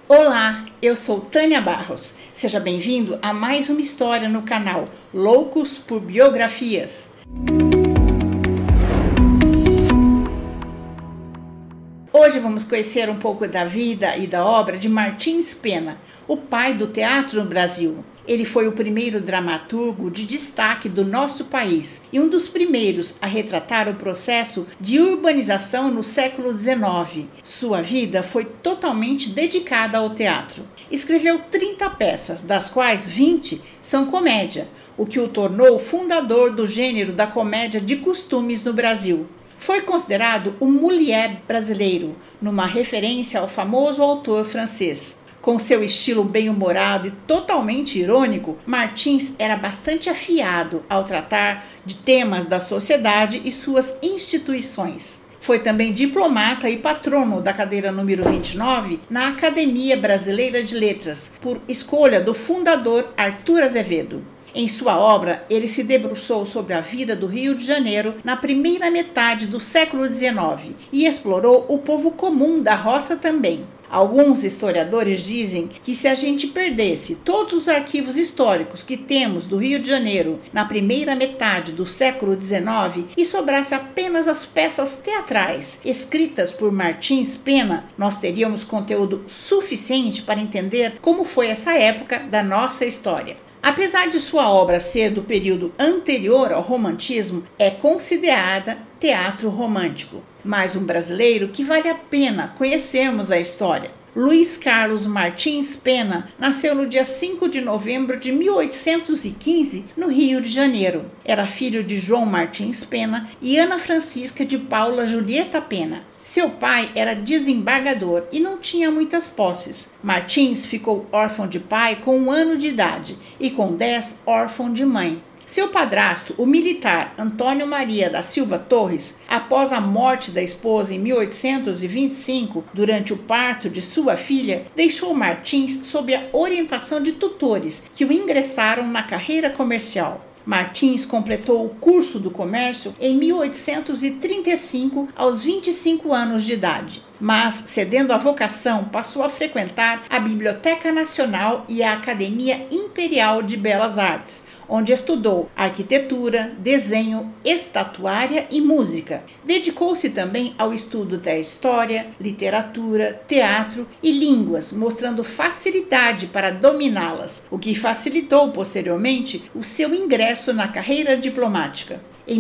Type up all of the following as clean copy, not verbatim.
Olá, eu sou Tânia Barros. Seja bem-vindo a mais uma história no canal Loucos por Biografias. Hoje vamos conhecer um pouco da vida e da obra de Martins Pena, o pai do teatro no Brasil. Ele foi o primeiro dramaturgo de destaque do nosso país e um dos primeiros a retratar o processo de urbanização no século XIX. Sua vida foi totalmente dedicada ao teatro. Escreveu 30 peças, das quais 20 são comédia, o que o tornou fundador do gênero da comédia de costumes no Brasil. Foi considerado o Molière brasileiro, numa referência ao famoso autor francês. Com seu estilo bem-humorado e totalmente irônico, Martins era bastante afiado ao tratar de temas da sociedade e suas instituições. Foi também diplomata e patrono da cadeira número 29 na Academia Brasileira de Letras, por escolha do fundador Arthur Azevedo. Em sua obra, ele se debruçou sobre a vida do Rio de Janeiro na primeira metade do século XIX e explorou o povo comum da roça também. Alguns historiadores dizem que se a gente perdesse todos os arquivos históricos que temos do Rio de Janeiro na primeira metade do século XIX e sobrasse apenas as peças teatrais escritas por Martins Pena, nós teríamos conteúdo suficiente para entender como foi essa época da nossa história. Apesar de sua obra ser do período anterior ao romantismo, é considerada teatro romântico, mais um brasileiro que vale a pena conhecermos a história. Luiz Carlos Martins Pena nasceu no dia 5 de novembro de 1815, no Rio de Janeiro. Era filho de João Martins Pena e Ana Francisca de Paula Julieta Pena. Seu pai era desembargador e não tinha muitas posses. Martins ficou órfão de pai com 1 ano de idade e com 10 órfão de mãe. Seu padrasto, o militar Antônio Maria da Silva Torres, após a morte da esposa em 1825, durante o parto de sua filha, deixou Martins sob a orientação de tutores que o ingressaram na carreira comercial. Martins completou o curso do comércio em 1835, aos 25 anos de idade. Mas, cedendo à vocação, passou a frequentar a Biblioteca Nacional e a Academia Imperial de Belas Artes, onde estudou arquitetura, desenho, estatuária e música. Dedicou-se também ao estudo da história, literatura, teatro e línguas, mostrando facilidade para dominá-las, o que facilitou posteriormente o seu ingresso na carreira diplomática. Em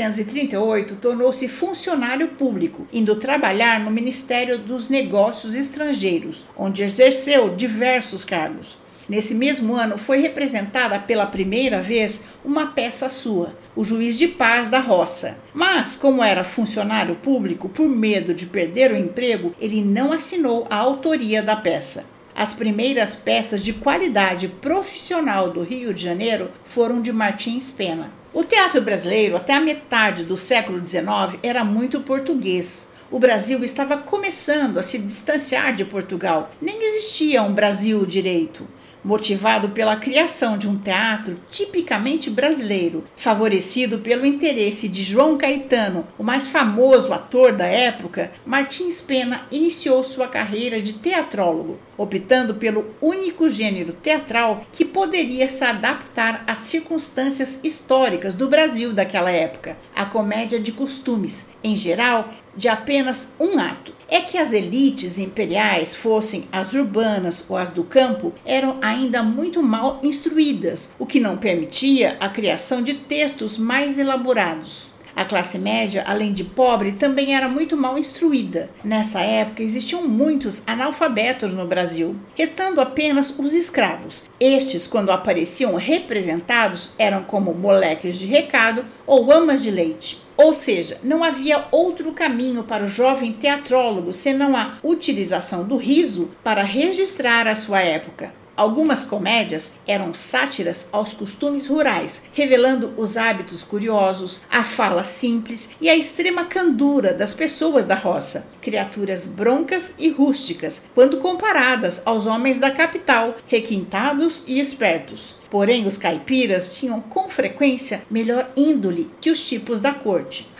1938, tornou-se funcionário público, indo trabalhar no Ministério dos Negócios Estrangeiros, onde exerceu diversos cargos. Nesse mesmo ano, foi representada pela primeira vez uma peça sua, O Juiz de Paz da Roça. Mas, como era funcionário público, por medo de perder o emprego, ele não assinou a autoria da peça. As primeiras peças de qualidade profissional do Rio de Janeiro foram de Martins Pena. O teatro brasileiro, até a metade do século XIX, era muito português. O Brasil estava começando a se distanciar de Portugal. Nem existia um Brasil direito. Motivado pela criação de um teatro tipicamente brasileiro, favorecido pelo interesse de João Caetano, o mais famoso ator da época, Martins Pena iniciou sua carreira de teatrólogo, optando pelo único gênero teatral que poderia se adaptar às circunstâncias históricas do Brasil daquela época, a comédia de costumes, em geral, de apenas um ato. É que as elites imperiais, fossem as urbanas ou as do campo, eram ainda muito mal instruídas, o que não permitia a criação de textos mais elaborados. A classe média, além de pobre, também era muito mal instruída. Nessa época existiam muitos analfabetos no Brasil, restando apenas os escravos. Estes, quando apareciam representados, eram como moleques de recado ou amas de leite. Ou seja, não havia outro caminho para o jovem teatrólogo senão a utilização do riso para registrar a sua época. Algumas comédias eram sátiras aos costumes rurais, revelando os hábitos curiosos, a fala simples e a extrema candura das pessoas da roça, criaturas broncas e rústicas, quando comparadas aos homens da capital, requintados e espertos. Porém, os caipiras tinham com frequência melhor índole que os tipos da corte.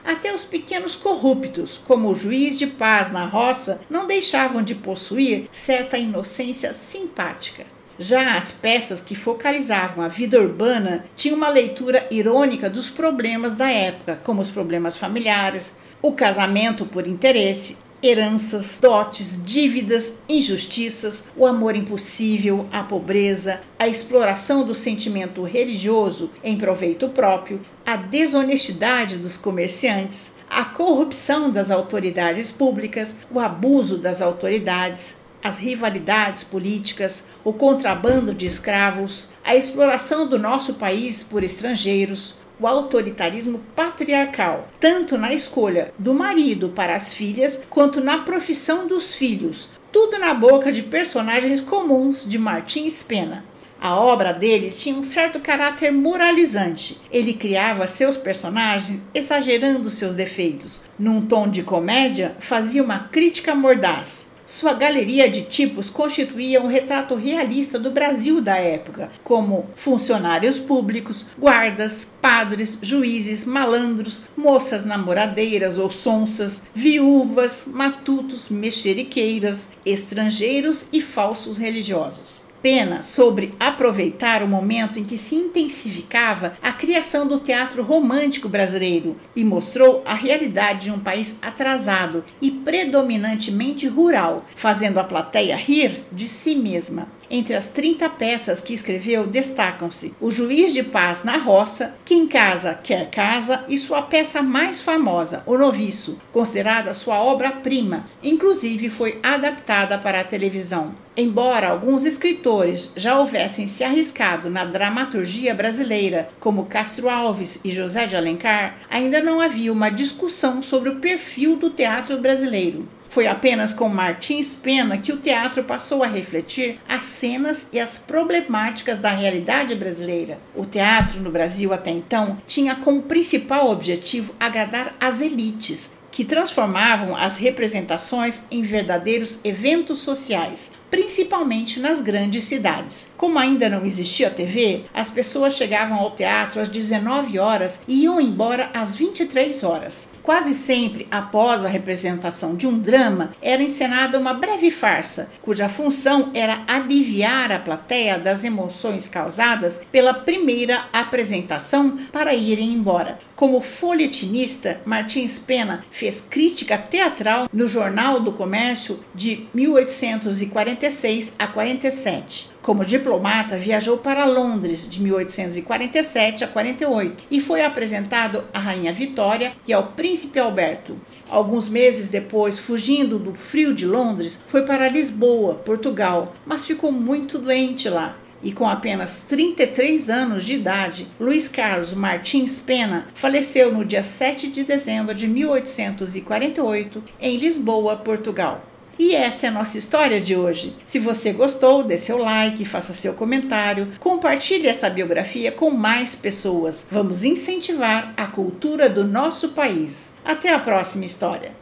Até os pequenos corruptos, como o juiz de paz na roça, não deixavam de possuir certa inocência simpática. Já as peças que focalizavam a vida urbana tinham uma leitura irônica dos problemas da época, como os problemas familiares, o casamento por interesse, heranças, dotes, dívidas, injustiças, o amor impossível, a pobreza, a exploração do sentimento religioso em proveito próprio, a desonestidade dos comerciantes, a corrupção das autoridades públicas, o abuso das autoridades, as rivalidades políticas, o contrabando de escravos, a exploração do nosso país por estrangeiros, o autoritarismo patriarcal, tanto na escolha do marido para as filhas, quanto na profissão dos filhos, tudo na boca de personagens comuns de Martins Pena. A obra dele tinha um certo caráter moralizante. Ele criava seus personagens exagerando seus defeitos. Num tom de comédia, fazia uma crítica mordaz. Sua galeria de tipos constituía um retrato realista do Brasil da época, como funcionários públicos, guardas, padres, juízes, malandros, moças namoradeiras ou sonsas, viúvas, matutos, mexeriqueiras, estrangeiros e falsos religiosos. Pena sobre aproveitar o momento em que se intensificava a criação do teatro romântico brasileiro e mostrou a realidade de um país atrasado e predominantemente rural, fazendo a plateia rir de si mesma. Entre as 30 peças que escreveu destacam-se O Juiz de Paz na Roça, Quem Casa Quer Casa e sua peça mais famosa, O Noviço, considerada sua obra-prima, inclusive foi adaptada para a televisão. Embora alguns escritores já houvessem se arriscado na dramaturgia brasileira, como Castro Alves e José de Alencar, ainda não havia uma discussão sobre o perfil do teatro brasileiro. Foi apenas com Martins Pena que o teatro passou a refletir as cenas e as problemáticas da realidade brasileira. O teatro no Brasil até então tinha como principal objetivo agradar as elites, que transformavam as representações em verdadeiros eventos sociais, principalmente nas grandes cidades. Como ainda não existia TV, as pessoas chegavam ao teatro às 19 horas e iam embora às 23 horas. Quase sempre, após a representação de um drama, era encenada uma breve farsa, cuja função era aliviar a plateia das emoções causadas pela primeira apresentação para irem embora. Como folhetinista, Martins Pena fez crítica teatral no Jornal do Comércio de 1846 a 47. Como diplomata, viajou para Londres de 1847 a 48 e foi apresentado à Rainha Vitória e ao Príncipe Alberto. Alguns meses depois, fugindo do frio de Londres, foi para Lisboa, Portugal, mas ficou muito doente lá. E com apenas 33 anos de idade, Luiz Carlos Martins Pena faleceu no dia 7 de dezembro de 1848 em Lisboa, Portugal. E essa é a nossa história de hoje. Se você gostou, dê seu like, faça seu comentário, compartilhe essa biografia com mais pessoas. Vamos incentivar a cultura do nosso país. Até a próxima história.